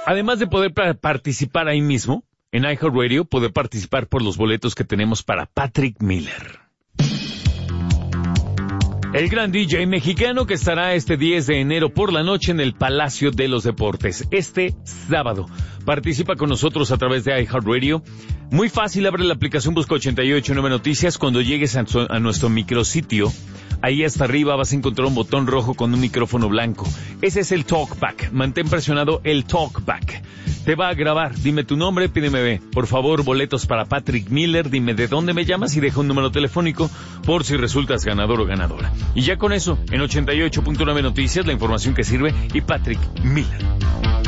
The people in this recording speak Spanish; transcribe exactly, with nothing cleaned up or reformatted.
Además de poder pa- participar ahí mismo, en iHeartRadio, poder participar por los boletos que tenemos para Patrick Miller. El gran D J mexicano que estará este diez de enero por la noche en el Palacio de los Deportes, este sábado. Participa con nosotros a través de iHeartRadio. Muy fácil, abre la aplicación, busca ochenta y ocho nueve Noticias. Cuando llegues a, su, a nuestro micrositio, ahí hasta arriba vas a encontrar un botón rojo con un micrófono blanco. Ese es el Talkback. Mantén presionado el Talkback. Te va a grabar. Dime tu nombre, pídeme, por favor, boletos para Patrick Miller. Dime de dónde me llamas y deja un número telefónico por si resultas ganador o ganadora. Y ya con eso, en ochenta y ocho punto nueve Noticias, la información que sirve y Patrick Miller.